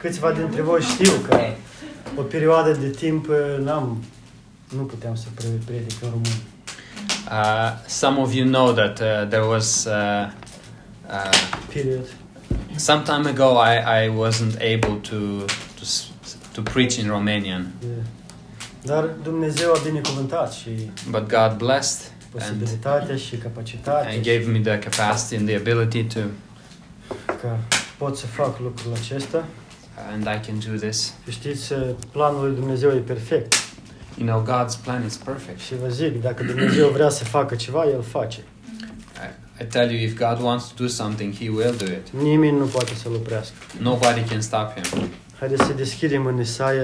câțiva dintre voi știu că o perioadă de timp nu puteam să predic în român. Some of you know that there was Period. some time ago I wasn't able to preach in Romanian, Yeah. Dar Dumnezeu a binecuvântat și but God blessed posibilitatea și capacitatea and gave me the capacity and the ability to, că pot să fac lucrul acesta. and I can do this. Știți, planul lui Dumnezeu e perfect. You know, God's plan is perfect. Și vă zic, dacă Dumnezeu vrea să facă ceva, El face. I tell you, if God wants to do something, He will do it. Nimeni nu poate să-L oprească. Nobody can stop Him. Haideți să deschidem în Isaia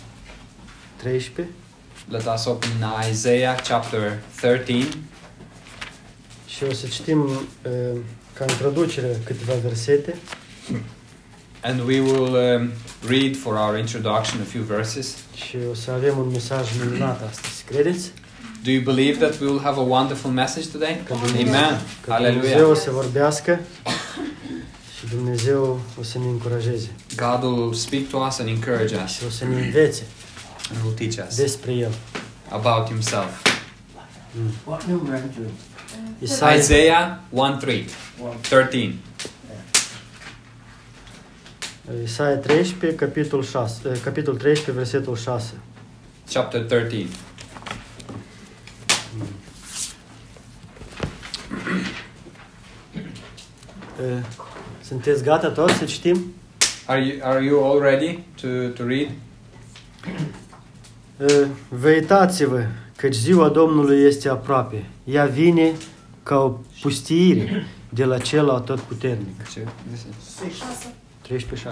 13 Let us open Isaiah chapter 13, și o să citim ca introducere câteva versete. and we will read for our introduction a few verses. Și o să avem un mesaj minunat astăzi. Credeți? Do you believe that we will have a wonderful message today? Că Dumnezeu, Amen. că Dumnezeu o Hallelujah. să vorbească și Dumnezeu o să ne încurajeze God will speak to us and encourage us, și o să ne învețe and will teach us despre El. about Himself. What number are you? Isaiah 13. Isaia 13, capitol 13, versetul 6. Chapter 13. Sunteți gata toți să citim? Are you all ready to read? Vă uitați-vă, căci ziua Domnului este aproape. Ea vine ca o pustiire de la cel atotputernic. 13:6.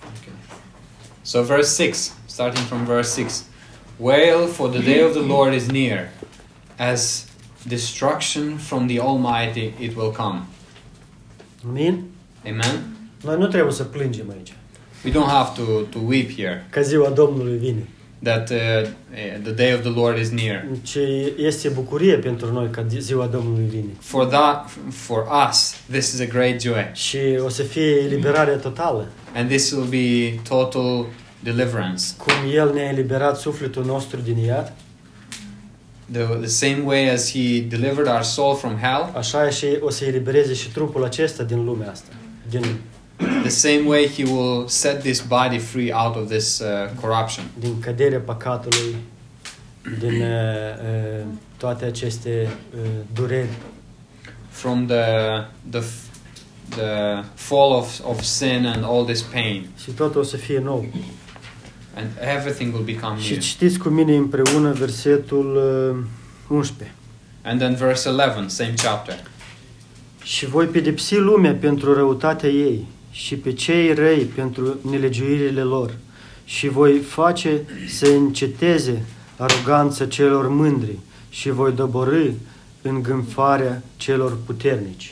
So verse 6, starting from verse 6. Wail, for the day of the Lord is near. As destruction from the Almighty it will come. Amin? Amen? Noi nu trebuie să plângem aici, We don't have to weep here că ziua Domnului vine. that the day of the Lord is near. Ce este bucurie pentru noi că ziua Domnului vine. For us, this is a great joy. Și o să fie eliberarea totală. And this will be total deliverance. Cum El ne-a eliberat sufletul nostru din iad, The same way as He delivered our soul from hell, așa și o să elibereze și trupul acesta din lumea asta. the same way He will set this body free out of this corruption. Din căderea păcatului, din toate aceste dureri. From the fall of sin and all this pain, Și totul o să fie nou. and everything will become Și new. citiți cu mine împreună versetul 11. And then verse 11, same chapter. Și voi pedepsi lumea pentru răutatea ei și pe cei răi pentru nelegiuirile lor și voi face să înceteze aroganța celor mândri și voi doborî îngânfarea celor puternici.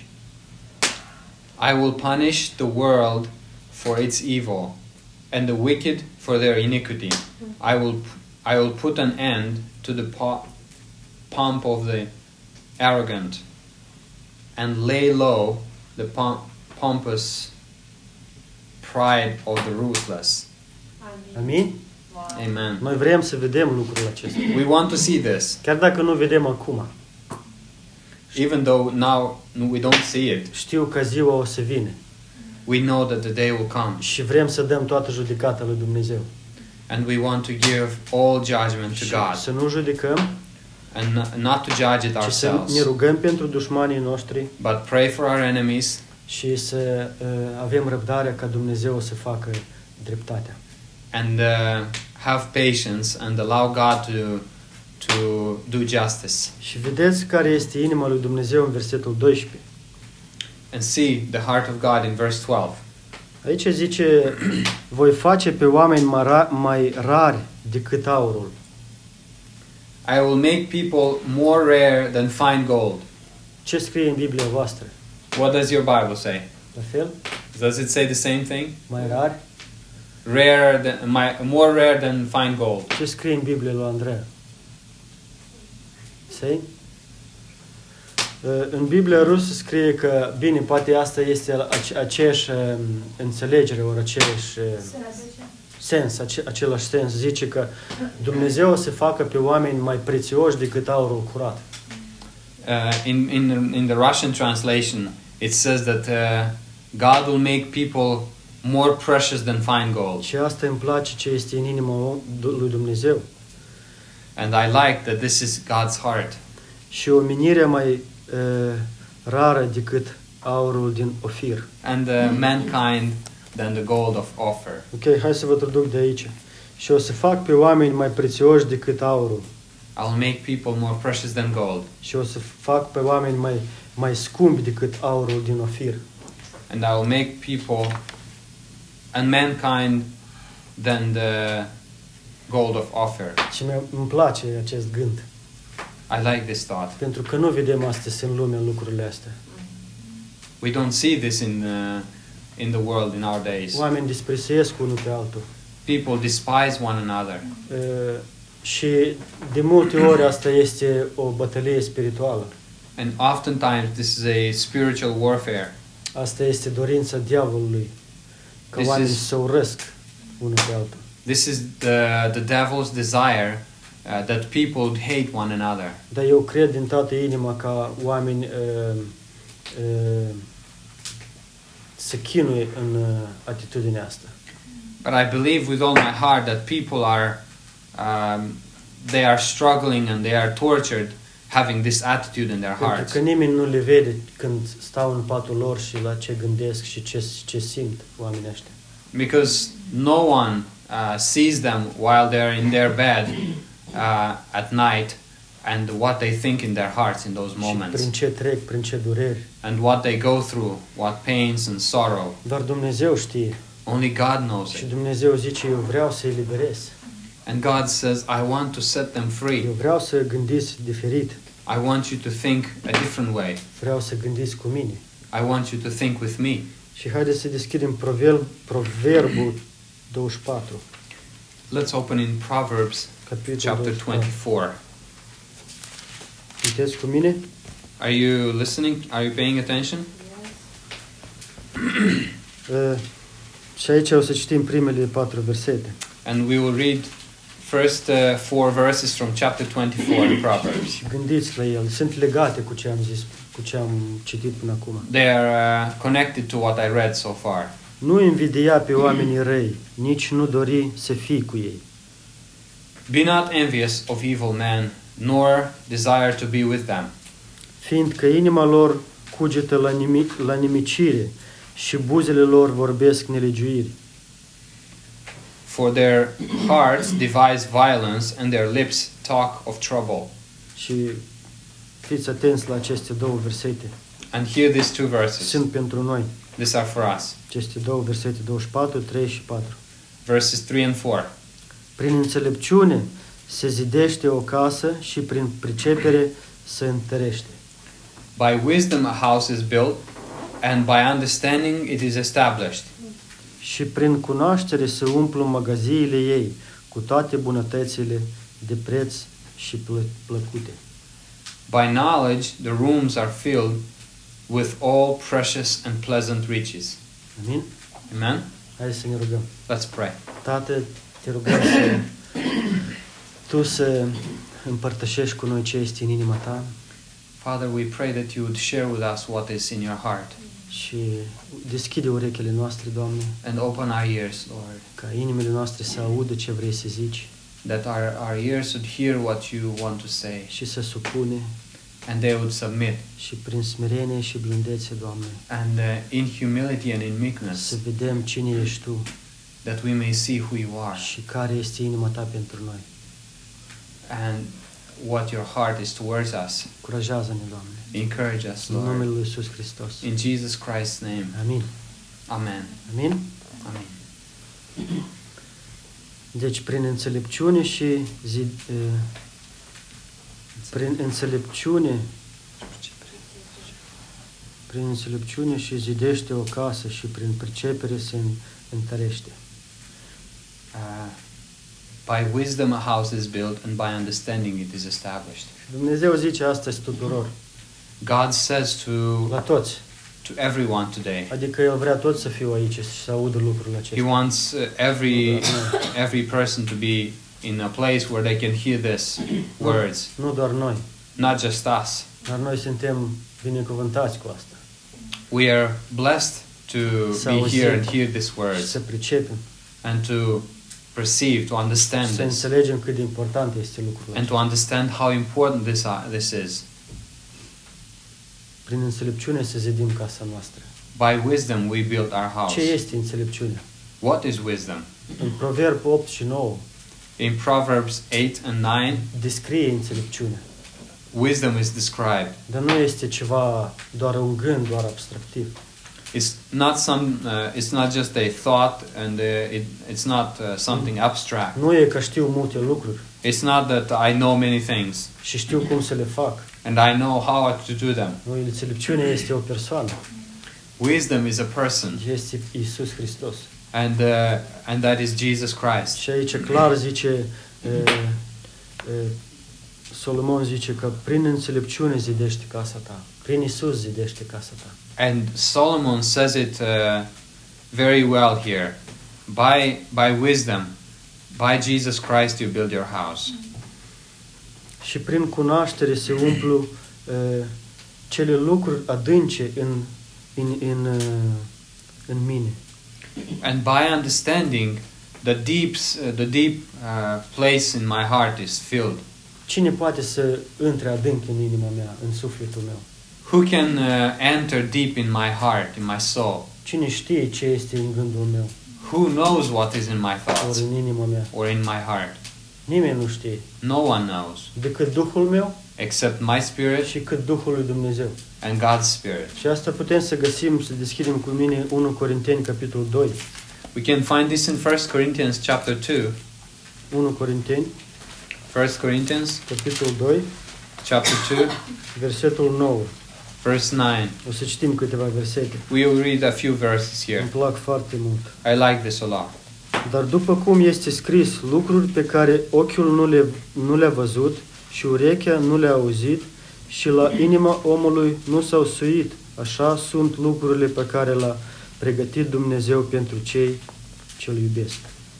I will punish the world for its evil, and the wicked for their iniquity. I will put an end to the pomp of the arrogant, and lay low the pompous pride of the ruthless. Amin? Amen. Noi vrem să vedem lucrul acesta. We want to see this, Chiar dacă nu vedem acum, even though now we don't see it. știu că ziua o să vină We know that the day will come, și vrem să dăm toată judecata lui Dumnezeu. and we want to give all judgment to Și God, să nu judecăm, and not to judge it ci să ourselves, ne rugăm pentru dușmanii noștri but pray for our enemies, și să avem răbdarea ca Dumnezeu să facă dreptatea. and have patience and allow God to do justice, Și vedeți care este inima lui Dumnezeu în versetul 12. and see the heart of God in verse 12. Aici zice, voi face pe oameni mai rari decât aurul. I will make people more rare than fine gold. Ce scrie în Biblia voastră? What does your Bible say? La fel? Does it say the same thing? Mai rari? More rare than fine gold. Ce scrie în Biblia lui Andreea? Sei? În Biblia rusă scrie că, bine, poate asta este aceeași înțelegere, ori aceeași sens, același sens. Zice că Dumnezeu o să facă pe oameni mai prețioși decât aurul curat. In the Russian translation, it says that God will make people more precious than fine gold. Și asta îmi place ce este în inima lui Dumnezeu. And I like that this is God's heart. Și omenirea mai rară decât aurul din Ofir. And mankind than the gold of Ophir. Ok, hai să vă traduc de aici. Și o să fac pe oameni mai prețioși decât aurul. I'll make people more precious than gold. Și o să fac pe oameni mai scumpi decât aurul din Ofir. And I will make people and mankind than the gold of Ophir. Și îmi place acest gând. I like this thought. Pentru că nu vedem astăzi în lume lucrurile astea. We don't see this in the world in our days. Oamenii disprețuiesc unul pe altul. People despise one another. Și de multe ori asta este o bătălie spirituală. And oftentimes this is a spiritual warfare. Asta este dorința diavolului. Că oamenii se urăsc unul pe altul. This is the devil's desire that people hate one another. Dar eu cred din toată inima ca oameni să chinuie în atitudinea asta. But I believe with all my heart that people are they are struggling and they are tortured having this attitude in their hearts. Pentru că nimeni nu le vede când stau în patul lor și la ce gândesc și ce simt oamenii ăștia. Because no one sees them while they're in their bed at night and what they think in their hearts in those moments. Și prin ce trec, prin ce dureri. And what they go through, what pains and sorrow. Doar Dumnezeu știe. Only God knows Și it. Dumnezeu zice, eu vreau să îi eliberez. And God says, I want to set them free. Eu vreau să gândiți diferit. I want you to think a different way. Vreau să gândiți cu mine. I want you to think with me. Și haideți să deschidem Proverbul 24. Let's open in Proverbs chapter 24. Sunteți cu mine? Are you listening? Are you paying attention? Și aici o să citim primele 4 versete. And we will read first 4 verses from chapter 24 in Proverbs. Și gândiți la ele. Sunt legate cu ce am zis, cu ce am citit până acum. They are connected to what I read so far. Nu invidia pe oamenii răi, nici nu dori să fii cu ei. Be not envious of evil men, nor desire to be with them. Fiindcă inima lor cugetă la nimicire și buzele lor vorbesc nelegiuiri. For their hearts devise violence, and their lips talk of trouble. Și fiți atenți la aceste două versete. And hear these 2 verses. Sunt pentru noi. These are for us. Aceste două versete, 24, 3 și 4. Verses 3 and 4. Prin înțelepciune se zidește o casă și prin pricepere se întărește. By wisdom a house is built, and by understanding it is established. Și prin cunoaștere se umplu magaziile ei cu toate bunătățile de preț și plăcute. By knowledge the rooms are filled with all precious and pleasant riches. Amin? Amen? Hai să ne rugăm. Let's pray. Tată, te rugăm să Tu să împărtășești cu noi ce este în inima Ta. Father, we pray that you would share with us what is in your heart. Și deschide urechile noastre, Doamne, And open our ears, Lord, ca inimile noastre să audă ce vrei să zici that our ears would hear what you want to say, și să supune and they would submit. și prin smerenie și blândețe, Doamne, And in humility and in să meekness, vedem cine ești Tu that we may see who you are și care este inima Ta pentru noi. and what your heart is towards us. Încurajează-ne, Doamne, Encourage us, în numele Lord. Lui Iisus Hristos. In Jesus Christ's name. Amin. Amen. Amin? Amen. Deci prin înțelepciune și prin înțelepciune și zidește o casă și prin pricepere se întărește. By wisdom a house is built, and by understanding it is established. Dumnezeu zice astăzi tuturor. God says to la toți. everyone today. Adică El vrea toți să fiu aici și să audă lucrurile He acestea. wants every person to be in a place where they can hear this words, Nu doar noi, not just us. dar noi suntem binecuvântați cu asta. We are blessed to be here and hear these Și words să pricepem, and to perceive, to understand să this, înțelegem cât de important este lucrul and to acesta. understand how important this is. Prin înțelepciune să zidim casa noastră. By wisdom we build our house. Ce este înțelepciunea? What is wisdom? În Proverb 8 și 9 In Proverbs 8 and 9, descrie înțelepciunea. wisdom is described. Dar nu este ceva, doar un gând, doar abstractiv. It's not just a thought, and it's not something abstract. Nu e că știu multe lucruri It's not that I know many things și știu cum să le fac. and I know how to do them. Nu, înțelepciunea este o persoană. Wisdom is a person, Este Iisus Hristos. and that is Jesus Christ. Și aici clar zice, Solomon zice că prin înțelepciune zidește casa ta. Prin Iisus zidește casa ta. And Solomon says it very well here. By wisdom, by Jesus Christ, you build your house. Și prin cunoaștere se umplu cele lucruri adânce în mine. And by understanding, the deep place in my heart is filled. Cine poate să intre adânc în inima mea, în sufletul meu? Who can enter deep in my heart, in my soul? Cine știe ce este în gândul meu, Who knows what is in my ori thoughts în inima mea? or in my heart? Nimeni nu știe, No one knows decât Duhul meu except my spirit și cât Duhul lui Dumnezeu. and God's spirit. Și asta putem să găsim, să deschidem cu mine 1 Corinteni, capitolul 2. We can find this in 1 Corinthians chapter 2. 1 Corinteni, 1 Corinthians capitolul 2, chapter 2, versetul 9. verse 9. O să citim câteva versete. We will read a few verses Îmi here. plac foarte mult. I like this a lot. Dar după cum este scris, lucruri pe care ochiul nu le-a văzut și urechea nu le-a auzit și la inima omului nu s-au suit, așa sunt lucrurile pe care le-a pregătit Dumnezeu pentru cei ce îl iubesc.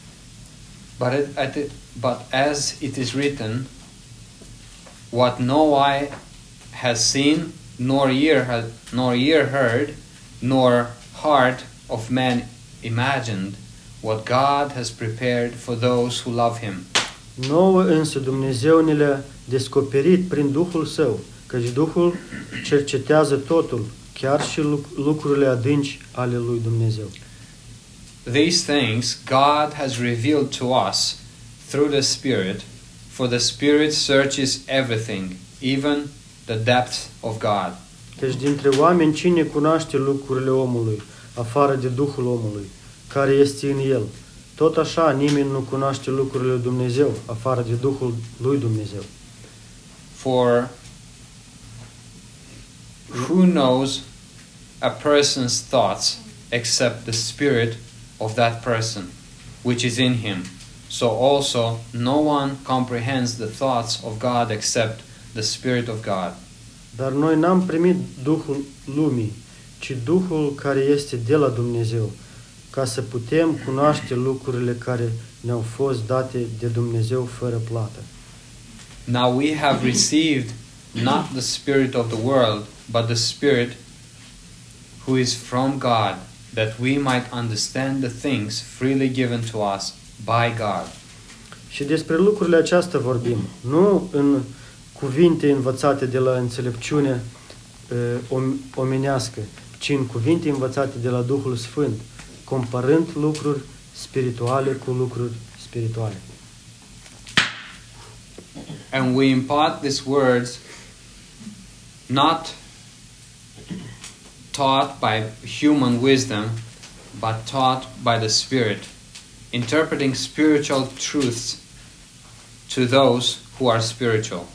But as it is written, what no eye has seen, nor ear heard, nor heart of man imagined, what God has prepared for those who love Him. Nouă însă Dumnezeu ne le-a descoperit prin Duhul Său, căci Duhul cercetează totul, chiar și lucrurile adânci ale lui Dumnezeu. These things God has revealed to us through the Spirit, for the Spirit searches everything, even the depths of God. Căci dintre oameni cine cunoaște lucrurile omului, afară de Duhul omului, care este în el? Tot așa nimeni nu cunoaște lucrurile lui Dumnezeu, afară de Duhul lui Dumnezeu. For who knows a person's thoughts except the spirit of that person, which is in him? So also no one comprehends the thoughts of God except the Spirit of God. Dar noi n-am primit Duhul lumii, ci Duhul care este de la Dumnezeu, ca să putem cunoaște lucrurile care ne-au fost date de Dumnezeu fără plată. Now we have received not the spirit of the world, but the Spirit who is from God, that we might understand the things freely given to us by God. Și despre lucrurile acestea vorbim, nu în cuvinte învățate de la înțelepciune omenească, ci în cuvinte învățate de la Duhul Sfânt, comparând lucruri spirituale cu lucruri spirituale. And we impart these words not taught by human wisdom, but taught by the Spirit, interpreting spiritual truths to those who are spiritual.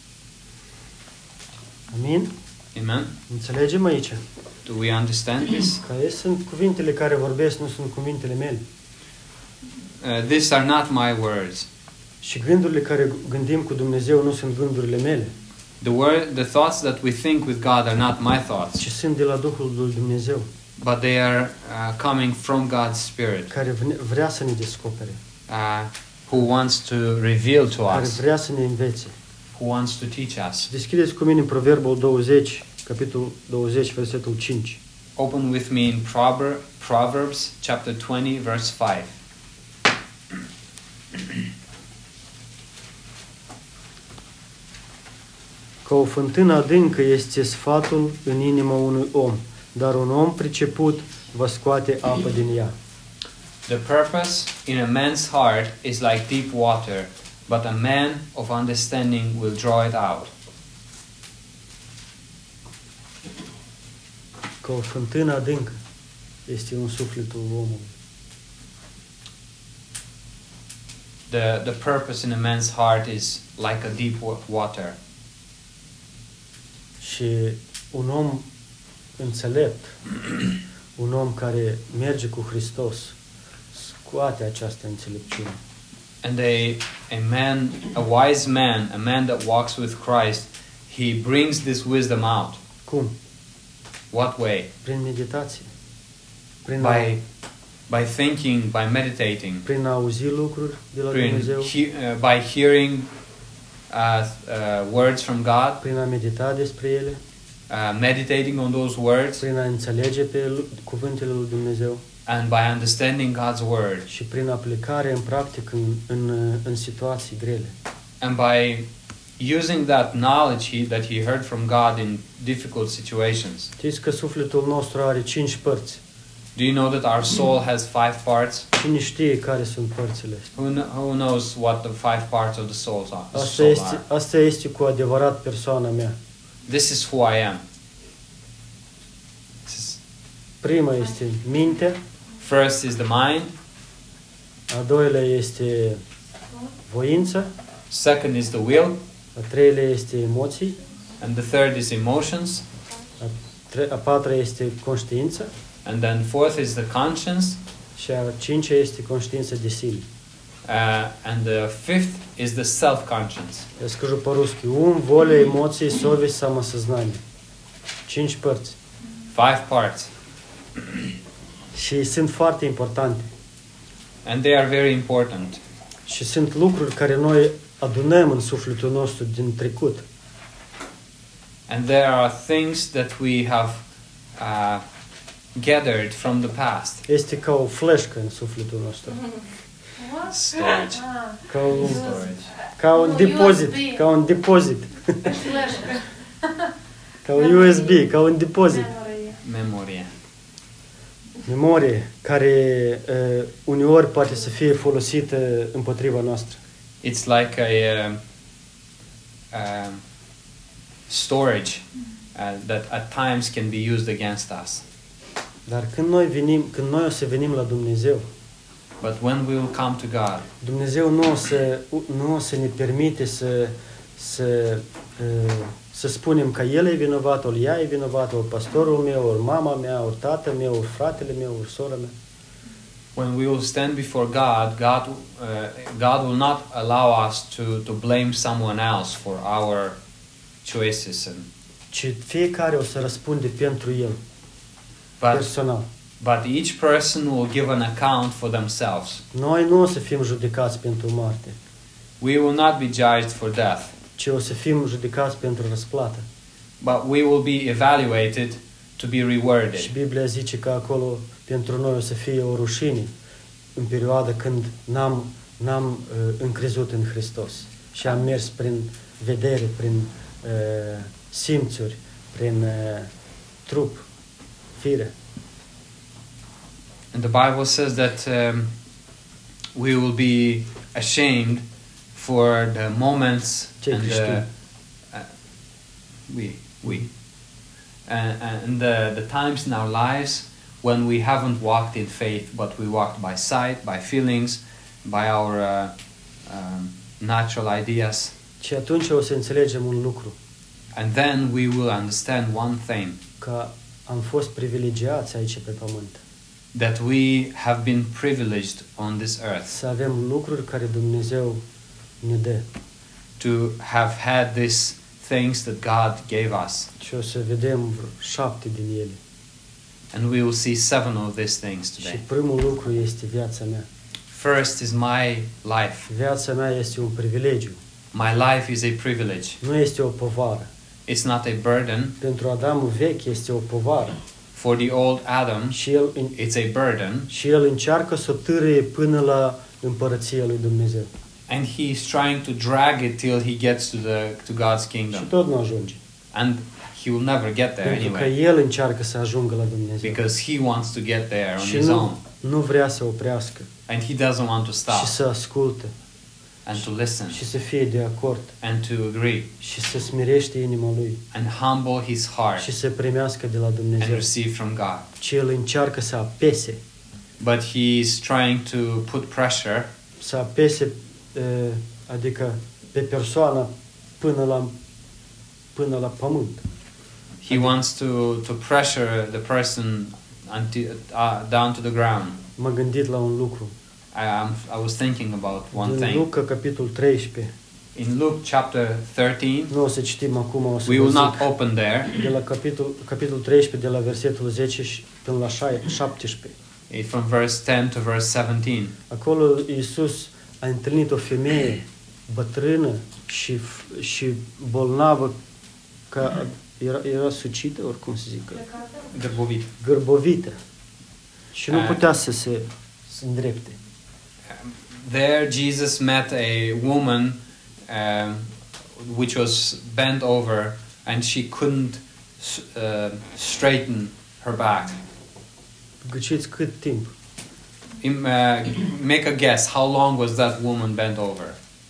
Amin? Amen? Înțelegem aici? Do we understand this? Că sunt cuvintele care vorbesc, nu sunt cuvintele mele. These are not my words. Și gândurile care gândim cu Dumnezeu nu sunt gândurile mele. The thoughts that we think with God are not my thoughts, ci sunt de la Duhul lui Dumnezeu, but they are coming from God's Spirit, care vrea să ne descopere, who wants to reveal to care us, vrea să ne învețe. who wants to teach us. Deschideți cu mine în Proverbul 20, capitolul 20, versetul 5. Open with me in Proverbs chapter 20, verse 5. Ca o fântână adâncă este sfatul în inima unui om, dar un om priceput va scoate apă din ea. The purpose in a man's heart is like deep water, but a man of understanding will draw it out. Ca o fântână adâncă este un sufletul omului. The purpose in a man's heart is like a deep water. Și un om înțelept, un om care merge cu Hristos, scoate această înțelepciune. And a wise man, a man that walks with Christ, he brings this wisdom out. Cum? What way? Prin meditație. By thinking, by meditating, Prin a auzi lucruri de la Dumnezeu, by hearing words from God, prin a medita despre ele, meditating on those words, prin a înțelege pe cuvintele lui Dumnezeu and by understanding God's word, și prin aplicare în practică în situații grele. and by using that knowledge that he heard from God in difficult situations. Știți că sufletul nostru are 5 părți. Do you know that our soul has 5 parts? Cine știe care sunt părțile astea? Who knows what the 5 parts of the soul are? Asta este cu adevărat persoana mea. This is who I am. Prima este mintea, First is the mind. a doilea este voința, Second is the will. a treilea este emoții, And the third is emotions. a patra este conștiința And then fourth is the conscience. și a cincea este conștiința de sine. And the fifth is the self-conscience. Я скажу по-русски. Ум, воля, эмоции, совесть, самосознание. 5 părți. 5 parts. Și sunt foarte importante. And they are very important. Și sunt lucruri care noi adunăm în sufletul nostru din trecut. And there are things that we have gathered from the past. Este ca o fleșcă în sufletul nostru. Storage. Ca un depozit. USB. Ca un depozit. Flash. Ca un USB. Ca un depozit. Memorie. Memorie care uneori poate să fie folosită împotriva noastră. It's like a storage that at times can be used against us. Dar când noi o să venim la Dumnezeu, But when we will come to God, Dumnezeu nu o să ne permite să spunem că El e vinovat, ori ea e vinovată, ori pastorul meu, ori mama mea, ori tatăl meu, ori fratele meu, ori sora mea. when we will stand before God will not allow us to blame someone else for our choices, Ci fiecare o să răspunde pentru el, but personal. each person will give an account for themselves. Noi nu o să fim judecați pentru moarte, We will not be judged for death, ci o să fim judecați pentru răsplată. but we will be evaluated to be rewarded. Și Biblia zice că acolo pentru noi o să fie o rușine în perioada când n-am încrezut în Hristos și am mers prin vedere, prin simțuri, prin trup, fire. And the Bible says that we will be ashamed for the moments Ce and creștin? and the times in our lives when we haven't walked in faith, but we walked by sight, by feelings, by our natural ideas. Și atunci o să înțelegem un lucru, And then we will understand one thing, că am fost privilegiați aici pe pământ, that we have been privileged on this earth să avem lucruri care Dumnezeu ne dă. to have had these things that God gave us. Și o să vedem 7 din ele. And we will see 7 of these things Și today. primul lucru este viața mea. First is my life. Viața mea este un privilegiu. My life is a privilege. Nu este o povară. It's not a burden. Pentru Adamul vechi este o povară. For the old Adam, Și el, it's a burden. și el încearcă să o târâie până la împărăția lui Dumnezeu. And he's trying to drag it till he gets to God's Și kingdom. tot nu ajunge. And he will never get there Pentru că anyway. el încearcă să ajungă la Dumnezeu. Because he wants to get there on Și his own. nu vrea să oprească. And he doesn't want to Și stop să asculte. and to listen Și să fie de acord. and to agree Și să smirește inima lui. and humble his heart Și să primească de la and Dumnezeu. receive from God. Și el încearcă să apese. But he's trying to put pressure, Să apese, adică pe persoană până la pământ. he wants to pressure the person until, down to the ground. M-am gândit la un lucru. I was thinking about one Din thing. Luca, capitolul 13. In Luke chapter 13, Nu o să citim acum, o să we vă will zic. not open there. De la capitolul 13, de la versetul 10 și până la 17. It's from verse 10 to verse 17. Acolo Iisus a întâlnit o femeie bătrână și bolnavă, ca era sucită, oricum să zică, gârbovită. Și nu putea să se îndrepte. There Jesus met a woman which was bent over and she couldn't straighten her back. Gâciți cât timp? Make a guess, how long was that woman bent over?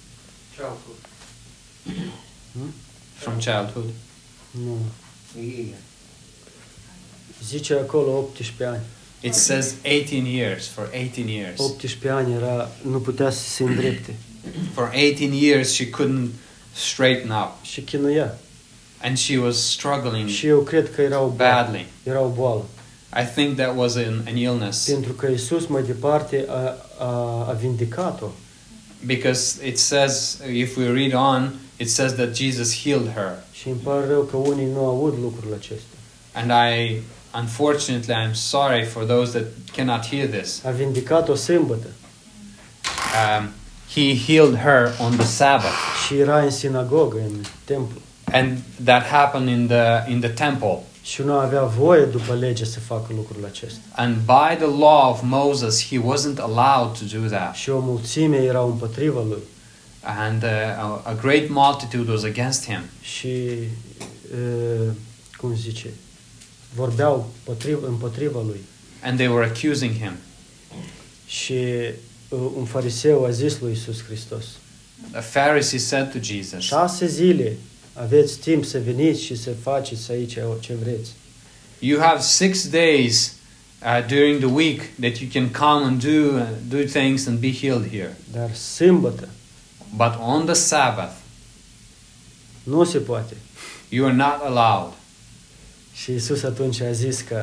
From childhood. Nu. Yeah. Zice acolo 18 ani. It says 18 years, for 18 years. 18 ani nu putea să se îndrepte. For 18 years she couldn't straighten up Și chinuia. and she was struggling Și eu cred că era o boală. badly. Era o boală. I think that was an illness Pentru că Iisus mai departe a vindecat-o. because it says, if we read on, it says that Jesus healed her. Și îmi pare rău că unii nu aud lucrul acesta. And unfortunately, I'm sorry for those that cannot hear this. A vindecat-o sâmbătă. He healed her on the Sabbath, Și era în sinagogă, în templu. and that happened in the temple. Și nu avea voie după lege să facă lucrul acesta. And by the law of Moses, he wasn't allowed to do that. Și o mulțime era împotriva lui. And a great multitude was against him. Și, cum zice, vorbeau împotriva lui. And they were accusing him. Și un fariseu a zis lui Iisus Hristos: A Pharisee said to Jesus, 6 zile aveți timp să veniți și să faceți aici ce vreți. you have 6 days during the week that you can come and do things and be healed here. Dar sâmbătă But on the Sabbath, nu se poate. you are not allowed. Și Iisus atunci a zis că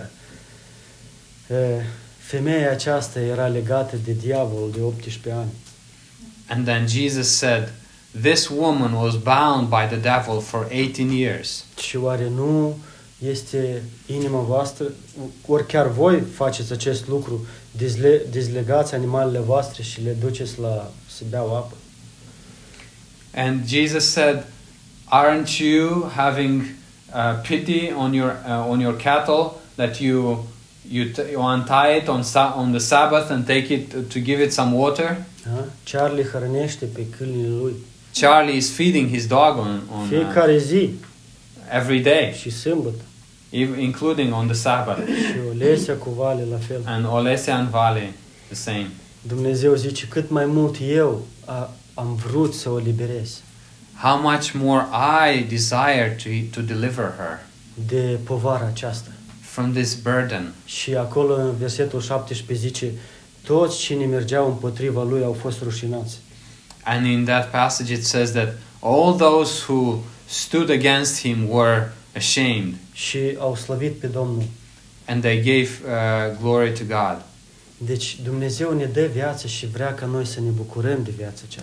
femeia aceasta era legată de diavolul de 18 ani. And then Jesus said, this woman was bound by the devil for 18 years. Și oare nu este inima voastră, ori chiar voi faceți acest lucru, dezlegați animalele voastre și le duceți să beau apă? And Jesus said, aren't you having pity on your cattle that you untie it on the Sabbath and take it to give it some water? Da? Charlie hrănește pe câinile lui Charlie is feeding his dog on fiecare zi every day, și sâmbătă. including on the Sabbath. Și Olesea cu Vale la fel. And Olesea and Vale, the same. Dumnezeu zice, cât mai mult eu am vrut să o liberez How much more I desire to deliver her de povara aceasta. from this burden. Și acolo în versetul 17 zice, toți cine mergeau împotriva lui au fost rușinați. And in that passage it says that all those who stood against him were ashamed, Și au slăvit pe Domnul. and they gave glory to God. Deci Dumnezeu ne dă viață și vrea ca noi să ne bucurăm de viața aceasta.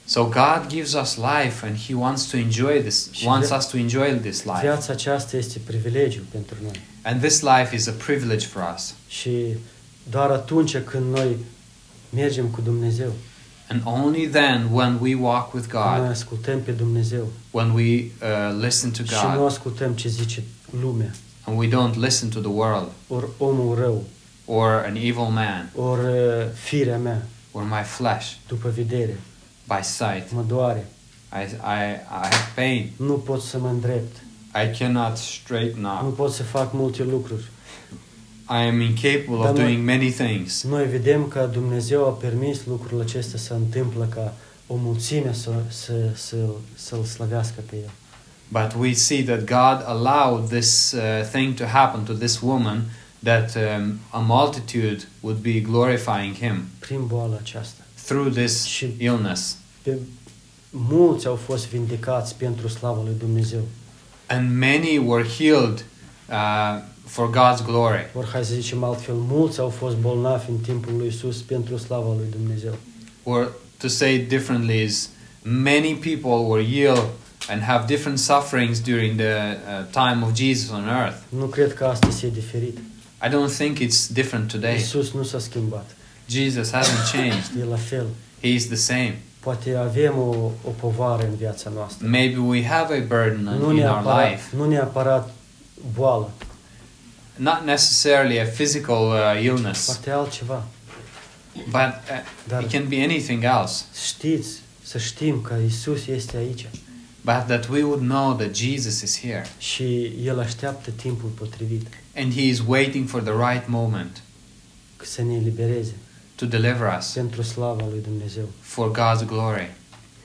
So God gives us life and He wants to enjoy this, wants us to enjoy this life. Viața aceasta este privilegiu pentru noi. And this life is a privilege for us. Și doar atunci când noi mergem cu Dumnezeu, And only then when we walk with noi God, ascultăm pe Dumnezeu when we listen to și nu God, ascultăm ce zice lumea, and we don't listen to the world, ori omul rău, or an evil man, ori firea mea, or my flesh, după vedere, by sight. mă doare, I have pain. nu pot să mă îndrept, I cannot straighten nu up. pot să fac multe lucruri. I am incapable Dar of noi- doing many things. Noi vedem că Dumnezeu a permis lucrurile acestea să întâmplă ca o mulțime să-L slăvească pe El. But we see that God allowed this thing to happen to this woman, that a multitude would be glorifying Him Prin boala aceasta. through this Și illness. pe mulți au fost vindecați pentru slava lui Dumnezeu. And many were healed for God's glory. Ori hai să zicem altfel, mulți au fost bolnavi în timpul lui Iisus pentru slava lui Dumnezeu. Or to say it differently is, many people were healed and have different sufferings during the time of Jesus on earth. Nu cred că astăzi e diferit. I don't think it's different today. Iisus nu s-a schimbat. Jesus hasn't changed. E la fel. He is the same. Poate avem o povară în viața noastră. Maybe we have a burden Nu in our life. neapărat boală, Not necessarily a physical illness, poate altceva. but Dar it can be anything else. să știm că Iisus este aici But that we would know that Jesus is here. și El așteaptă timpul potrivit And He is waiting for the right moment să ne elibereze to deliver us pentru slava lui Dumnezeu. for God's glory.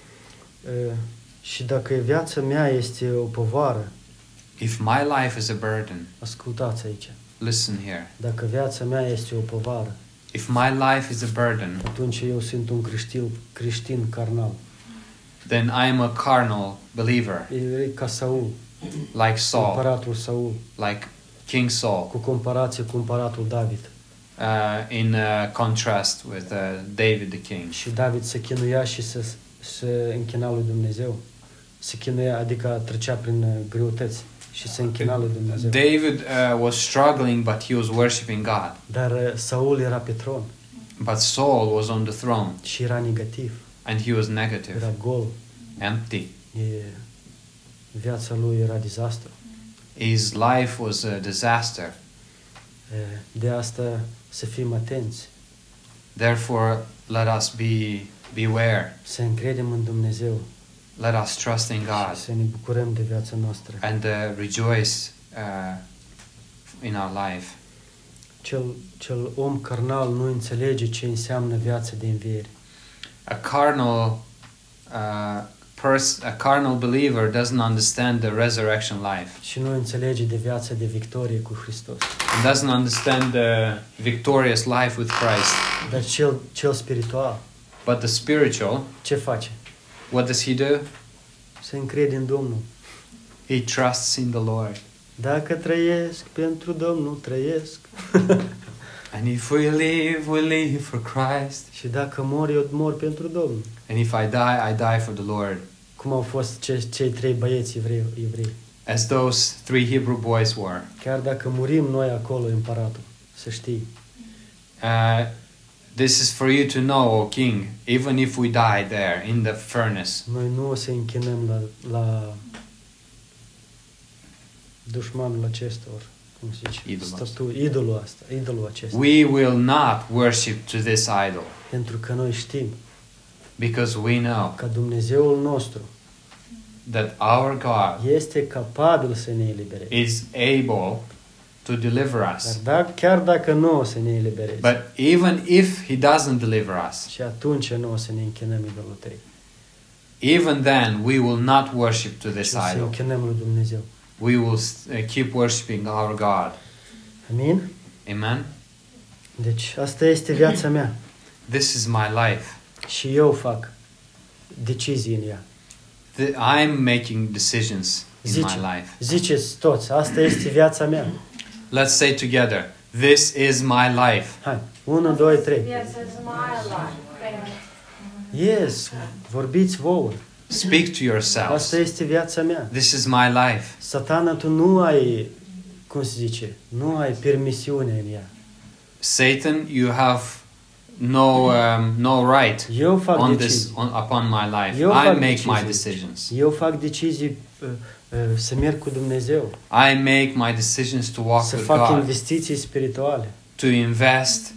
Și dacă viața mea este o povară, If my life is a burden, ascultați aici, listen here. dacă viața mea este o povară, If my life is a burden, atunci eu sunt un creștin carnal. then I am a carnal believer, E ca Saul, like Saul, împăratul Saul, like King Saul, cu comparație cu împăratul David. in contrast with David the king. Și David se chinuia și se închina lui Dumnezeu. Se chinuia, adică trecea prin greutăți și se închina lui Dumnezeu. David was struggling, but he was worshiping God. Dar Saul era pe tron But Saul was on the throne, și era negativ, and he was negative, era gol. empty. Viața lui era dezastru. His life was a disaster. De asta să fim atenți, Therefore, let us beware. să încredem în Dumnezeu Let us trust in și God să ne bucurăm de viața noastră. and rejoice in our life. Cel om carnal nu înțelege ce înseamnă viața de înviere. A carnal believer doesn't understand the resurrection life Și nu înțelege de viața de victorie cu Hristos. and doesn't understand the victorious life with Christ. Dar cel spiritual, But the spiritual, ce face? what does he do? Se încrede în Domnul. He trusts in the Lord. Dacă trăiesc pentru Domnul, trăiesc. And if we live for Christ. Și dacă mor, eu mor pentru Domnul. And if I die for the Lord. Cum au fost cei trei băieți evrei. As those 3 Hebrew boys were. Chiar dacă murim noi acolo, împăratul, să știi. This is for you to know, O King, even if we die there in the furnace. Noi nu o să închinăm la dușmanul acesta, cum se zice? Idolul acesta. We will not worship to this idol. Pentru că noi știm Because we know că Dumnezeul nostru that our God este capabil să ne elibereze. is able to deliver us. Dar chiar dacă nu o să ne elibereze, But even if He doesn't deliver us, și atunci nu o să ne închinăm idolatrii. even then we will not worship to Și this o să idol. închinăm lui Dumnezeu. We will keep worshiping our God. Amin? Amen? Deci asta este viața mea. This is my life. Și eu fac decizii în ea. I'm making decisions in my life. Ziceți toți, asta este viața mea. Let's say together, this is my life. Hai, 1, 2, 3. This is my life. Yes, vorbiți vouă. Speak to yourselves. Asta este viața mea. This is my life. Satana, tu nu ai, cum se zice, nu ai permisiune în ea. Satan, you have no right Eu fac on decizii. this upon my life. Eu I fac make decizii. my decisions. Eu fac decizii să merg cu Dumnezeu, I make my decisions to walk să with fac God, investiții spirituale. to invest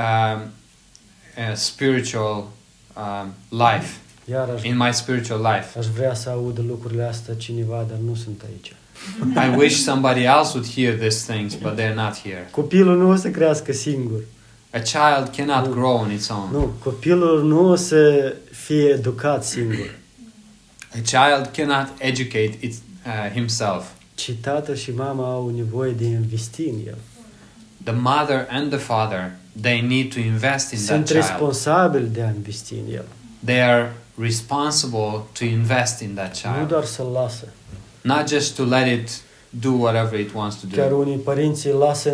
spiritual life, Iar in my spiritual life. aș vrea să audă lucrurile astea cineva, dar nu sunt aici. I wish somebody else would hear these things, but they're not here. Copilul nu o să crească singur. A child cannot No. grow on its own. Nu, copilul nu o să fie educat singur, A child cannot educate himself. ci tatăl și mama au nevoie de a investi în el. The mother and the father, they need to invest in that Sunt child. responsabili de a investi în el. They are responsible to invest in that Nu child. doar să-l lasă. Not just to let it do whatever it wants to Chiar do. unii părinți îl lasă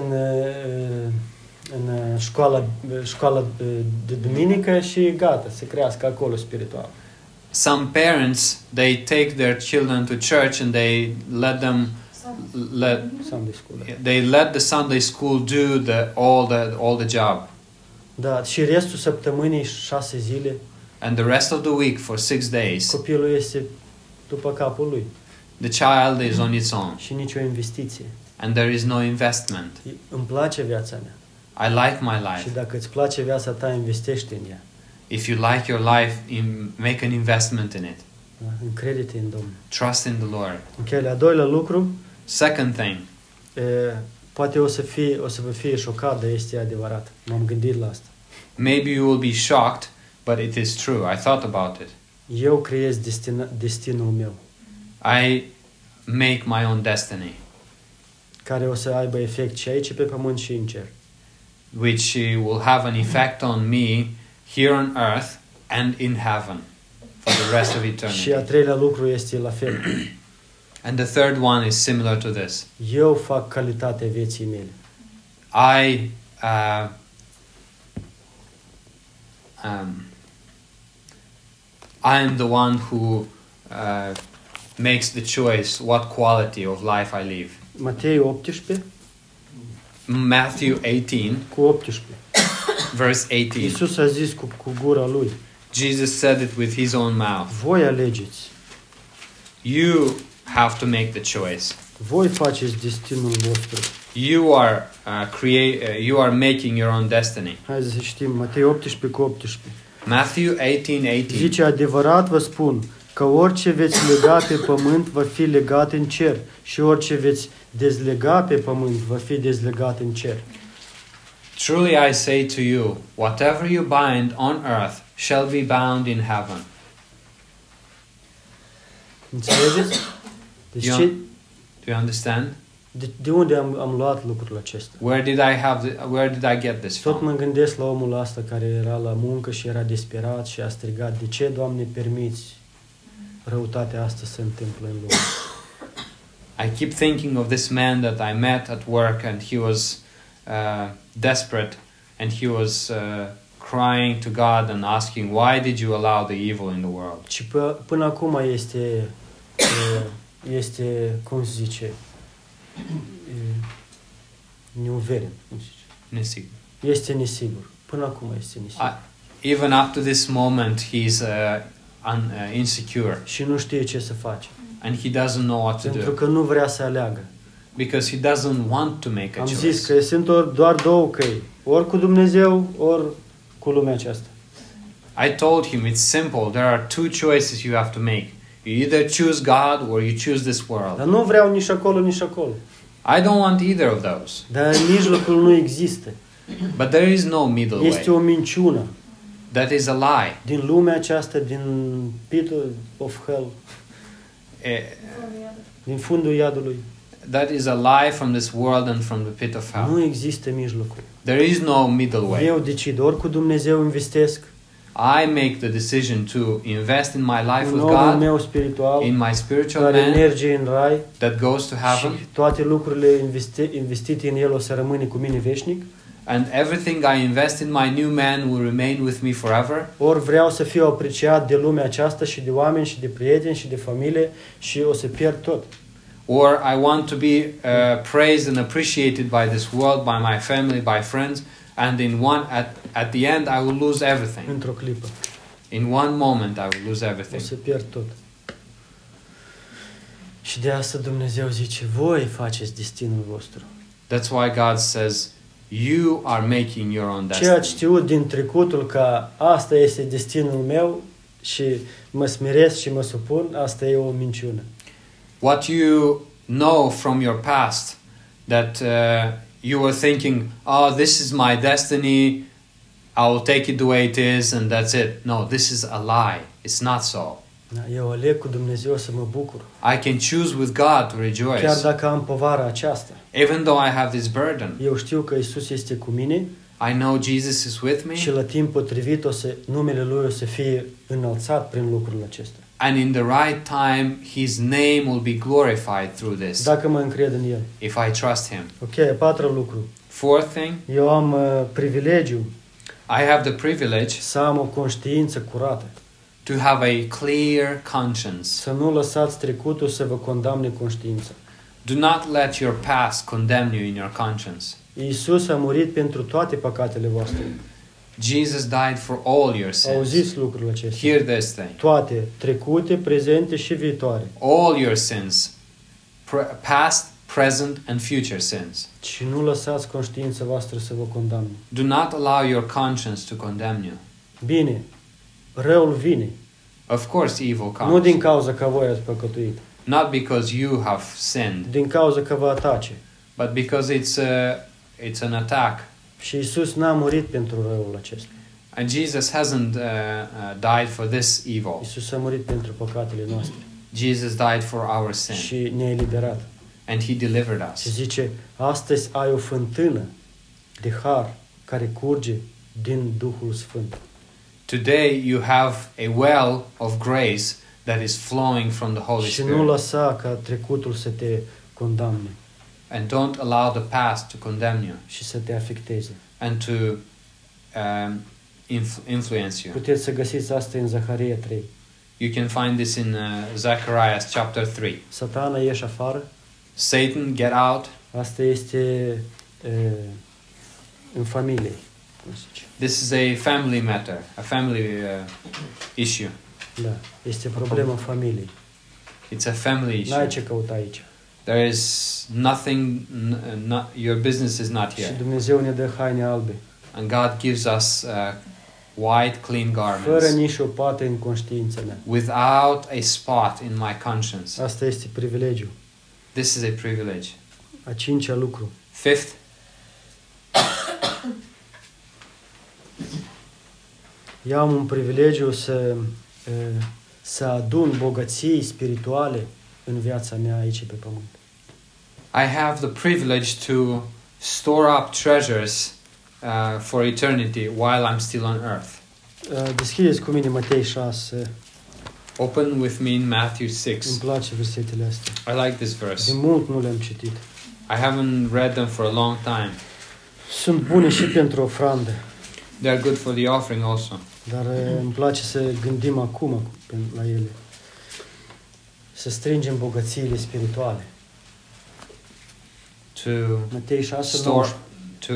în școala de duminică și gata, se crească acolo spiritual. Some parents, they take their children to church and they let them Sunday school. let the Sunday school do all the job, Da, și restul săptămânii 6 zile and the rest of the week for 6 days copilul este după capul lui the child is on its own și nicio investiție. and there is no investment. Îmi place viața mea. I like my Și life. dacă îți place viața ta, investește în ea. If you like your life, make an investment in it. Da? Încrede-te în Domnul. Trust in the Lord. Ok, al doilea lucru, Second thing, poate o să vă fie șocat, dar este adevărat. M-am gândit la asta. maybe you will be shocked, but it is true. I thought about it. Eu creez destinul meu, I make my own destiny, care o să aibă efect și aici pe pământ și în cer. which will have an effect on me here on earth and in heaven for the rest of Și eternity. a treilea lucru este la fel. And the third one is similar to this. Eu fac calitatea vieții mele. I am the one who makes the choice what quality of life I live. Matei 18 Matthew 18, cu 18. verse 18. Iisus a zis cu gura lui, Jesus said it with his own mouth. voi alegeți, You have to make the choice. voi faceți destinul vostru. You are you are making your own destiny. Hai să citim Matei 18 cu 18. Matthew 18:18. Zice, adevărat vă spun că orice veți lega pe pământ va fi legat în cer și orice veți dezlega pe pământ va fi dezlegat în cer. Truly I say to you, whatever you bind on earth shall be bound in heaven. Înțelegeți? Deci Eu- ce, Do you understand? de unde am luat lucrul acesta? Where did I get this Tot from? mă gândesc la omul ăsta care era la muncă și era disperat și a strigat, de ce, Doamne, permiți răutatea asta să se întâmple în lume? I keep thinking of this man that I met at work, and he was desperate, and he was crying to God and asking, why did you allow the evil in the world? Și până acum este, cum se zice, neuveren, cum se zice. Nisigur. Este nesigur. Până acum este nesigur. Even up to this moment, he's insecure, Și nu știe ce să face. and he doesn't know what to Pentru do că nu vrea să aleagă. because he doesn't want to make a Am zis choice. că sunt doar două căi. Ori cu Dumnezeu, ori cu lumea aceasta. I told him it's simple. There are two choices you have to make. You either choose God or you choose this world. Dar nu vreau nici acolo, nici acolo. I don't want either of those. Dar mijlocul nu există. But there is no middle Este way. o minciună. That is a lie. Din lumea aceasta, din pit of hell, Eh, din fundul iadului, That is a lie from this world and from the pit of hell. nu există mijlocul. There is no middle way. Eu decid, ori cu Dumnezeu investesc, I make the decision to invest in my life în with omul God, meu spiritual, in my spiritual care man merge în rai that goes to heaven, și toate lucrurile investite în el o să rămâne cu mine veșnic, and everything I invest in my new man will remain with me forever? Ori vreau să fiu apreciat de lumea aceasta și de oameni și de prieteni și de familie și o să pierd tot. Or I want to be praised and appreciated by this world, by my family, by friends, and at the end I will lose everything. Într-o clipă. In one moment I will lose O everything. să pierd tot. Și de asta Dumnezeu zice, voi faceți destinul vostru. That's why God says, you are making your own Ce ați destiny. știut din trecutul că asta este destinul meu și mă smiresc și mă supun, asta e o minciună. What you know from your past, that you were thinking, oh, this is my destiny, I will take it the way it is and that's it. No, this is a lie. It's not so. Da, eu aleg cu Dumnezeu să mă bucur. I can choose with God to Chiar rejoice. dacă am povara aceasta. Even though I have this burden, Eu știu că Isus este cu mine I know Jesus is with me, și la timp potrivit numele Lui o să fie înălțat prin lucrul acesta. and in the right time, His name will be glorified through this, Dacă mă încred în El. if I trust Him. Ok, a patra lucru. Fourth thing, Eu am privilegiu I have the privilege să am o conștiință curată. to have a clear conscience. Să nu lăsați trecutul să vă condamne conștiința. Do not let your past condemn you in your conscience. Iisus a murit pentru toate păcatele voastre. Jesus died for all your sins. Auziți lucrul acesta. Hear this thing. Toate, trecute, prezente și viitoare. All your sins, past, present, and future sins. Și nu lăsați conștiința voastră să vă condamne. Do not allow your conscience to condemn you. Bine, răul vine. Of course, evil Nu comes. din cauza că voi ați păcătuit. Not because you have sinned, Din cauza că vă atace. but because it's an attack. Și Iisus n-a murit pentru răul acesta. And Jesus hasn't died for this evil. Iisus a murit pentru păcatele noastre. Jesus died for our sin, Și ne-a eliberat. and He delivered Și us. zice, astăzi ai o fântână de har care curge din Duhul Sfânt. Today you have a well of grace that is flowing from the Holy Și nu Spirit. lăsa ca trecutul să te condamne And don't allow the past to condemn you și să te afecteze. and to influence you. Puteți să găsiți asta în Zaharia 3. You can find this in Zacharias chapter 3. Satana, ieși afară. Satan, get out. Asta este în familie. Cum se zice? This is a family matter, a family issue. Da, este problema familiei. It's a family N-ai issue. ce căuta aici. There is nothing, your business is not Și here. Dumnezeu ne dă haine albe. And God gives us white, clean Fără garments nici o pată în conștiința mea. without a spot in my conscience. Asta este privilegiu. This is a privilege. A cincea lucru. Fifth, Eu am un privilegiu să adun bogății spirituale în viața mea aici pe pământ. I have the privilege to store up treasures for eternity while I'm still on earth. Deschideți cu mine Matei 6. Open with me in Matthew Îmi 6. place versetele astea. I like this verse. De mult nu le-am citit. I haven't read them for a long time. Sunt bune și pentru ofrandă, They're good for the offering also. dar îmi place să gândim acum la ele. Să strângem bogățiile spirituale. To Matei 6, store, to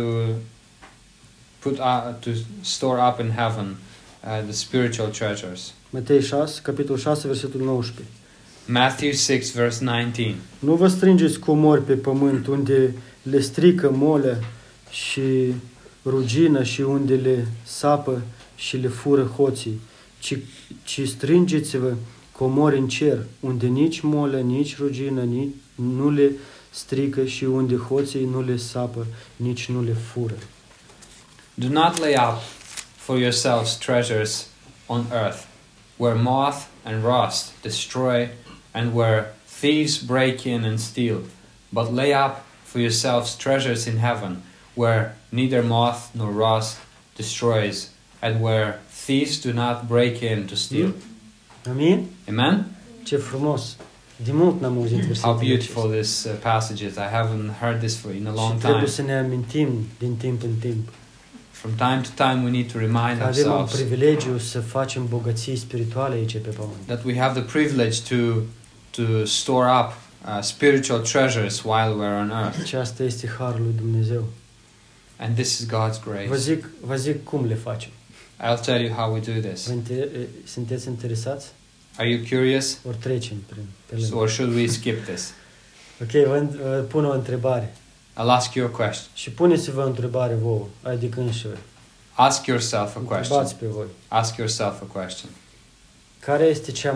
to store up in heaven the spiritual treasures. Matei 6, capitolul 6, versetul 19. Matthew 6 verse 19. Nu vă strângeți comori pe pământ unde le strică molea și rugină și unde le sapă și le fură hoții, ci strângeți-vă comori în cer, unde nici molea, nici rugină nu le strică și unde hoții nu le sapă, nici nu le fură. Do not lay up for yourselves treasures on earth, where moth and rust destroy, and where thieves break in and steal. But lay up for yourselves treasures in heaven, where neither moth nor rust destroys, and where thieves do not break in to steal. Amin? Amen? Ce frumos! De mult n-am auzit How versetele beautiful acestea. this passage is. I haven't heard this for in a Și long trebuie time. să ne amintim din timp în timp From time to time we need to remind că avem un ourselves privilegiu să facem bogății spirituale aici pe pământ. that we have the privilege to store up spiritual treasures while we're on earth. Și asta este harul lui Dumnezeu. And this is God's grace. Vă zic cum le facem. I'll tell you how we do this. Sunteți interesați? Are you curious? Ori trecem pe lângă. Or should we skip this? Ok, vă pun o întrebare. I'll ask you a question. Și puneți-vă o întrebare vouă, adică înșivă. Ask yourself a question. Întrebați pe voi. Ask yourself a question. Care este cel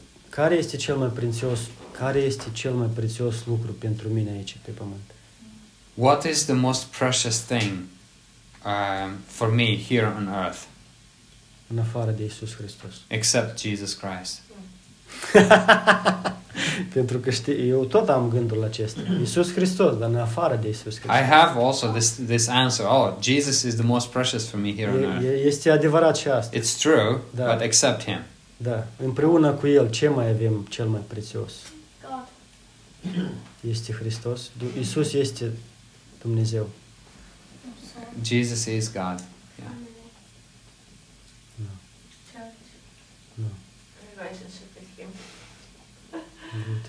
mai prețios lucru pentru mine aici pe pământ? What is the most precious thing for me here on earth, În afară de Iisus Hristos. except Jesus Christ? Pentru că eu tot am gândul acesta. Iisus Hristos, dar în afară de Iisus Hristos. I have also this answer. Oh, Jesus is the most precious for me here on earth. Este adevărat și asta. It's true, Da. but except Him. Da. Împreună cu El, ce mai avem cel mai prețios? God. Este Hristos. Iisus este Dumnezeu. Jesus is God. Yeah. Church. Nu. Relationship with Him. Uite,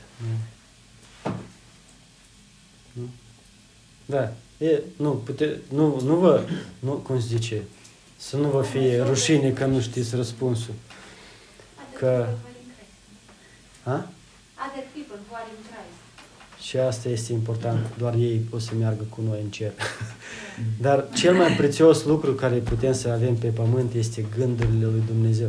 nu. Da. Cum se zice? Să nu vă fie rușine că nu știți răspunsul. Că... Ha? Other people who are in Christ. Și asta este important. Doar ei pot să meargă cu noi în cer. Dar cel mai prețios lucru care putem să avem pe pământ este gândurile lui Dumnezeu.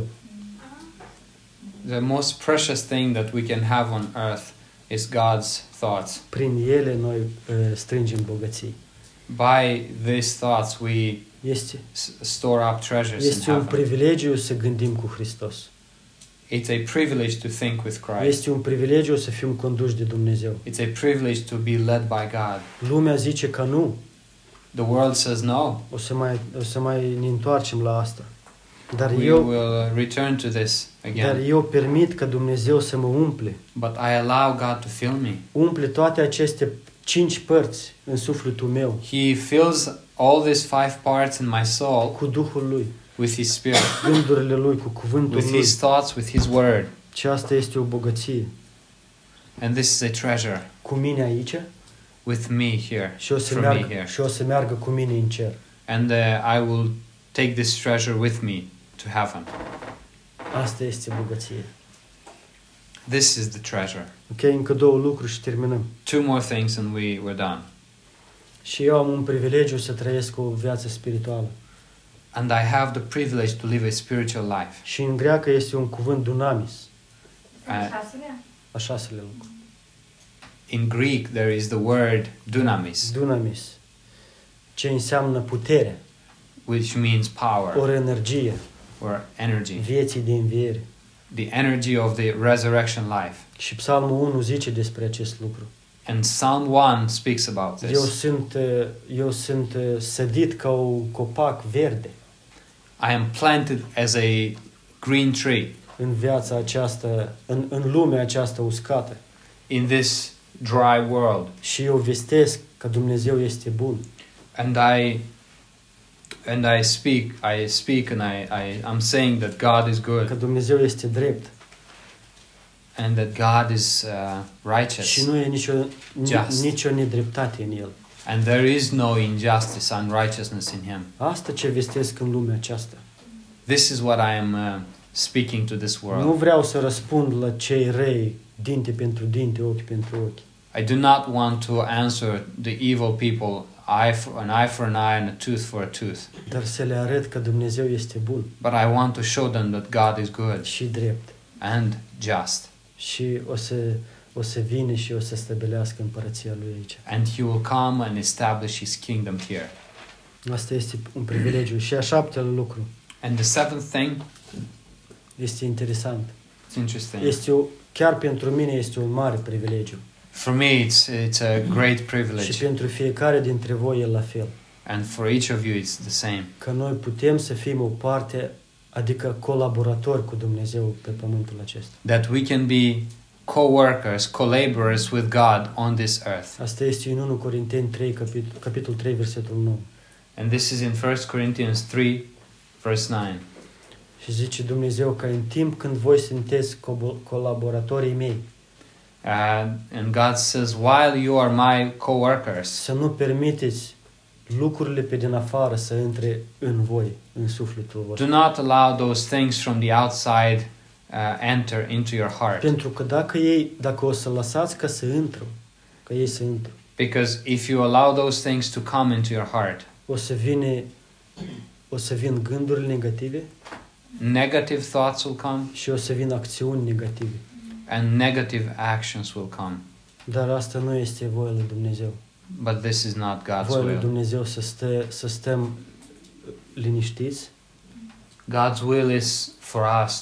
The most precious thing that we can have on earth is God's thoughts. Prin ele noi strângem bogății. By these thoughts we Este store up treasures in un heaven. privilegiu să gândim cu Hristos. It's a privilege to think with Christ. Este un privilegiu să fim conduși de Dumnezeu. It's a privilege to be led by God. Lumea zice că nu. The world says no. O să mai ne întoarcem la asta. Dar We eu will return to this again. permit ca Dumnezeu să mă umple. But I allow God to fill me. Umple toate aceste 5 părți în sufletul meu He fills all these 5 parts in my soul cu Duhul Lui, with His Spirit, gândurile Lui, cu cuvântul with Lui. His thoughts, with His Word. Și asta este o bogăție. And this is a treasure Cu mine aici with me here, și o să for me meargă, here. și o să meargă cu mine în cer. And I will take this treasure with me to heaven. Asta este bogăție. This is the treasure. Ok, încă 2 lucruri și terminăm. 2 more things and we're done. Și eu am un privilegiu să trăiesc o viață spirituală. And I have the privilege to live a spiritual life. Și în greacă este un cuvânt dunamis, Al 6-lea? a 6-lea lucru. In Greek there is the word dunamis, Dunamis, ce înseamnă putere, which means power ori energie, or energy. vieții de înviere. The energy of the resurrection life. Și Psalmul 1 zice despre acest lucru. And Psalm 1 speaks about Eu this. sunt sădit ca un copac verde I am planted as a green tree în viața aceasta, în lumea aceasta uscată. in this dry world. Și eu vestesc că Dumnezeu este bun. And I speak and I'm saying that God is Că good Dumnezeu este drept. and that God is righteous. Și nu e Just. nicio nedreptate în El. And there is no injustice, unrighteousness in Him. Asta ce vestesc în lumea aceasta. This is what I am speaking to this Nu world. vreau să răspund la cei răi, dinte pentru dinte, ochi pentru ochi. I do not want to answer the evil people an eye for an eye and a tooth for a tooth. Dar să le arăt că Dumnezeu este bun But I want to show them that God is good și drept. and just. Și o să vină și o să stabilească împărăția Lui aici. And He will come and establish His kingdom here. Asta este un privilegiu. Și a 7-lea lucru And the seventh thing, este interesant. it's interesting. Chiar pentru mine este un mare privilegiu. For me, it's a great Și privilege. pentru fiecare dintre voi e la fel. And for each of you, it's the same. Că noi putem să fim o parte, adică colaboratori cu Dumnezeu pe pământul acesta. That we can be co-workers, co-laborers with God on this earth. Asta este în 1 Corinteni 3, capitolul 3, versetul 9. And this is in 1 Corinthians 3, verse 9. Și zice Dumnezeu că în timp când voi sunteți colaboratorii mei, And God says, while you are my co-workers, să nu permiteți lucrurile pe din afară să intre în voi, în sufletul do vostru. not allow those things from the outside enter into your heart. Pentru că dacă o să lăsați ca să intră, ca ei să intră, Because if you allow those things to come into your heart, o să vin gânduri negative negative thoughts will come și o să vin acțiuni negative. and negative actions will come. Dar asta nu este voia lui Dumnezeu. But this is not God's Voia lui will. Dumnezeu să stăm liniștiți God's will is for us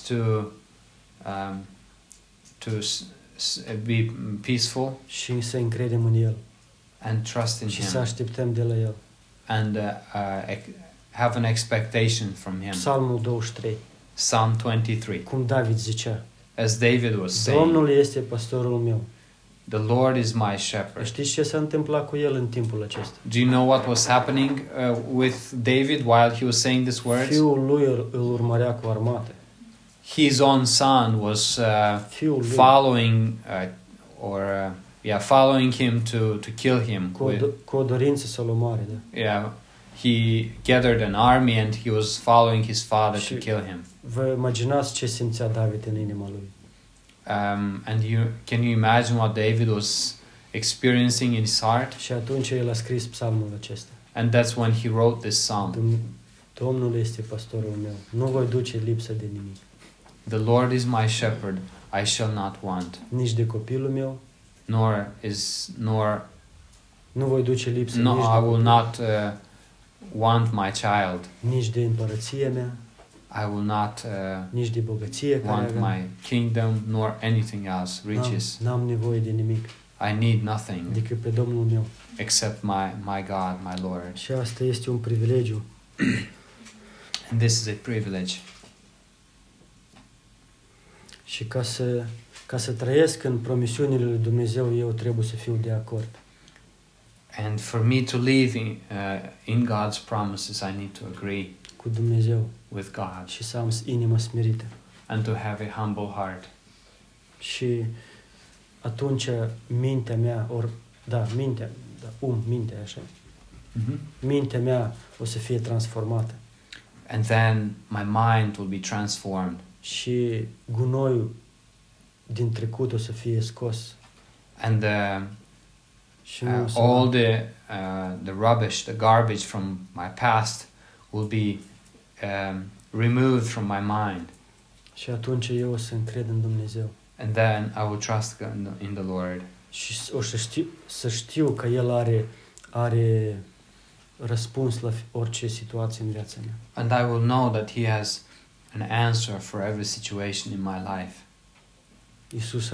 to be peaceful și să încredem în El and trust in și să Him așteptăm de la El. and have an expectation from Him. Psalmul 23, Psalm 23, cum David zicea, as David was saying, Domnul este pastorul meu. the Lord is my shepherd. Știți ce s-a întâmplat cu el în timpul acesta? Do you know what was happening with David while he was saying these words? Fiul lui îl urmărea cu armată. His own son was Fiul lui following following him to kill him. cu o dorință să-l omoare, da. Yeah, he gathered an army and he was following his father to Și- kill him. Vă imaginați ce simțea David în inima lui. And can you imagine what David was experiencing in his heart? Și atunci el a scris psalmul acesta. And that's when he wrote this psalm. Domnul este pastorul meu. Nu voi duce lipsă de nimic. The Lord is my shepherd; I shall not want. Nici de copilul meu. Nu voi duce lipsă No, nici de I will copil, not want my child. nici de împărăția mea, I will not nici de bogăție care want avem. my kingdom nor anything else, riches. N-am nevoie de nimic I need nothing decât pe Domnul meu. except my God, my Lord. Și asta este un privilegiu. And this is a privilege. Și ca să trăiesc în promisiunile lui Dumnezeu, eu trebuie să fiu de acord. And for me to live in God's promises, I need to agree Cu Dumnezeu with God și să am inima smerită. and to have a humble heart. Și atunci mintea mea, mintea, așa, mintea mea o să fie transformată. And then my mind will be transformed. Și gunoiul din trecut o să fie scos. And Și nu o să all the rubbish, the garbage from my past will be removed from my mind. Și atunci eu o să încred în Dumnezeu. And then I will trust in the Lord. Și o să știu că El are răspuns la orice situație în viața mea. And I will know that He has an answer for every situation in my life. Iisus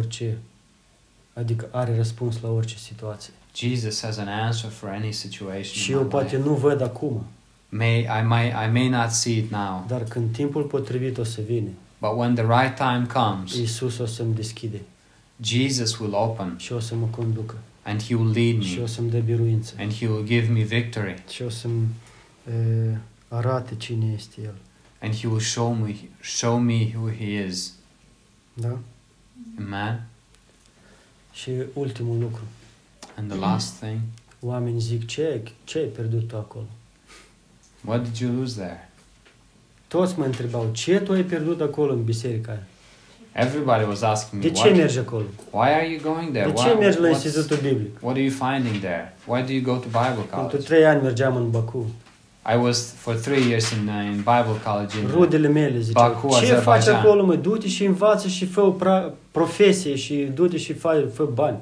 are răspuns la orice situație. Jesus has an answer for any situation Și in eu my poate life. nu văd acum, I may not see it now, dar când timpul potrivit o să vină, but when the right time comes, Iisus o să-mi deschide Jesus will open și o să mă conducă and He will lead și o me să-mi dea biruință and He will give me victory și o să-mi arate cine este El. and He will show me who He is. Da? Amen. Și ultimul lucru. And the last thing, Oamenii zic, ce ai pierdut tu acolo? what did you lose there? Toți mă întrebau, ce tu ai pierdut acolo în biserica aia? Everybody was asking me, De ce mergi acolo? why are you going there? De ce mergi la Institutul Biblic? What are you finding there? Why do you go to Bible Pentru college? 3 ani mergeam în Baku. I was for 3 years in Bible college in Rudele mele ziceau, Baku, ce faci Azerbaijan. acolo, mă? Du-te și învață și fă o profesie și du-te și fă bani.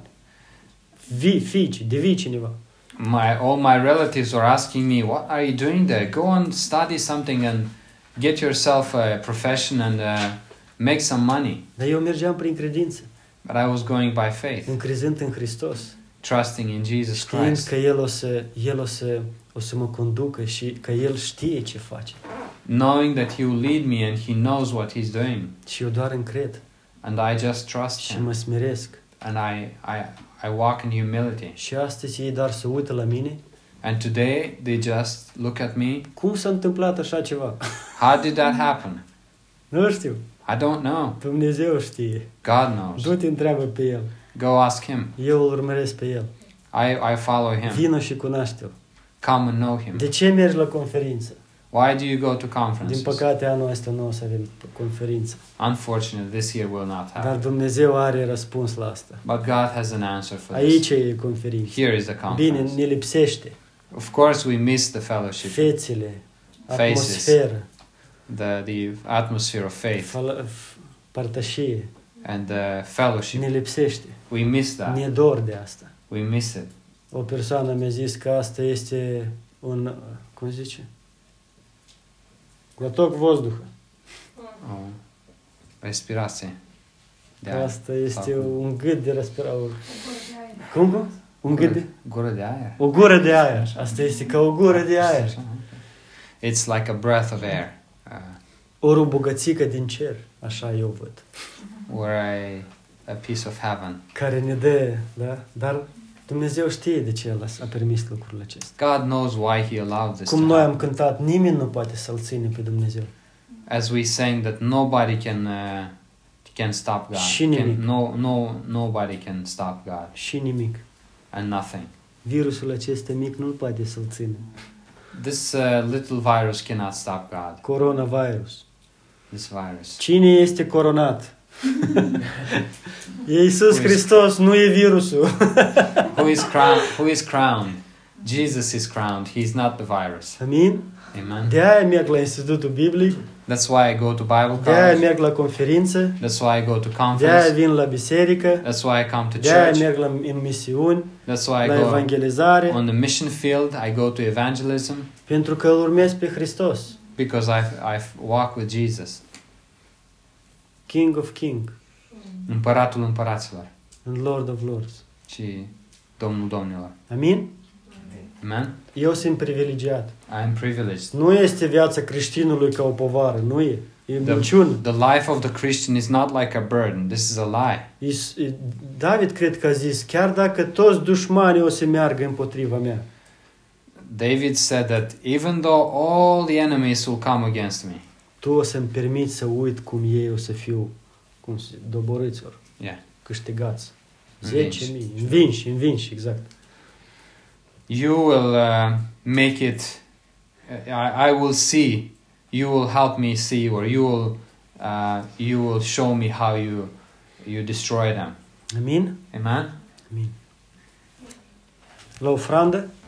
Devii cineva. all my relatives were asking me, what are you doing there? Go and study something and get yourself a profession and make some money. Dar eu mergeam prin credință, But I was going by faith, încrezând în Hristos, trusting in Jesus știind Christ, că El o să mă conducă și că El știe ce face. knowing that He will lead me and He knows what He's doing. Și eu doar încred. And I just trust și Him. mă smeresc. And I walk in humility. Și astăzi ei doar se uită la mine. And today they just look at me. Cum s-a întâmplat așa ceva? How did that happen? Nu știu. I don't know. Dumnezeu știe. God knows. Du-te întreabă pe El. Go ask Him. Eu îl urmăresc pe El. I follow Him. Vino și cunoaște-L. Come and know Him. De ce mergi la conferință? Why do you go to Din conferences? păcate anul ăsta nu o să avem conferință. Unfortunately, this year will not Dar happen. Dumnezeu are răspuns la asta. But God has an answer for Aici this. e conferința. Here is the Bine, conference. ne lipsește. Of course, we miss the fellowship, Fețele, Faces. atmosferă, the atmosphere of faith, părtășie. and the fellowship. Ne lipsește. We miss that. Ne dor de asta. We miss it. O persoană mi-a zis că asta este un, cum se zice? Glătoc vozduhă. Oh. Respirație. De aer. Asta este Sau- un gât de respirație. Cum? Un gât de... Gură de aer. O gură de aer. Asta este ca o gură de aer. It's like a breath of air. Ori o bogățică din cer. Așa eu văd. Or a piece of heaven. Care ne dă, da? Dar Dumnezeu știe de ce El a permis lucrurile acestea. God knows why He allowed this Cum to noi am happen. cântat, nimeni nu poate să-L ține pe Dumnezeu. As we sang that nobody can stop God. Și nimic. Nobody can stop God. Și nimic. And nothing. Virusul acesta mic nu poate să-L ține. This little virus cannot stop God. Coronavirus. This virus. Cine este coronat? E Iisus Hristos, nu e virusul. Who is crowned? Jesus is crowned. He's not the virus. Amin? Amen. De-aia merg la Institutul Biblic, That's why I go to Bible de-aia college. merg la conferință, That's why I go to de-aia conference. vin la biserică, That's why I come to de-aia church. merg în misiuni, That's why I la go evangelizare, on the mission field. I go to evangelism pentru că îl urmez pe Hristos, because I walk with Jesus, King of King, Împăratul împăraților and Lord of Lords. și Domnul domnilor. Amin? Amen. Eu sunt privilegiat. I am privileged. Nu este viața creștinului ca o povară, nu e. E minciună. The life of the Christian is not like a burden. This is a lie. David cred că a zis, chiar dacă toți dușmanii o să meargă împotriva mea, David said that even though all the enemies will come against me, tu o să-mi permiți să uit cum ei o să fiu, cum se doborâților, yeah, câștigați. Învinși. 10.000, învinși, exact. you will make it. I will see. You will help me see, or you will show me how you destroy them. Amin? Amen. Amin. La ofrandă,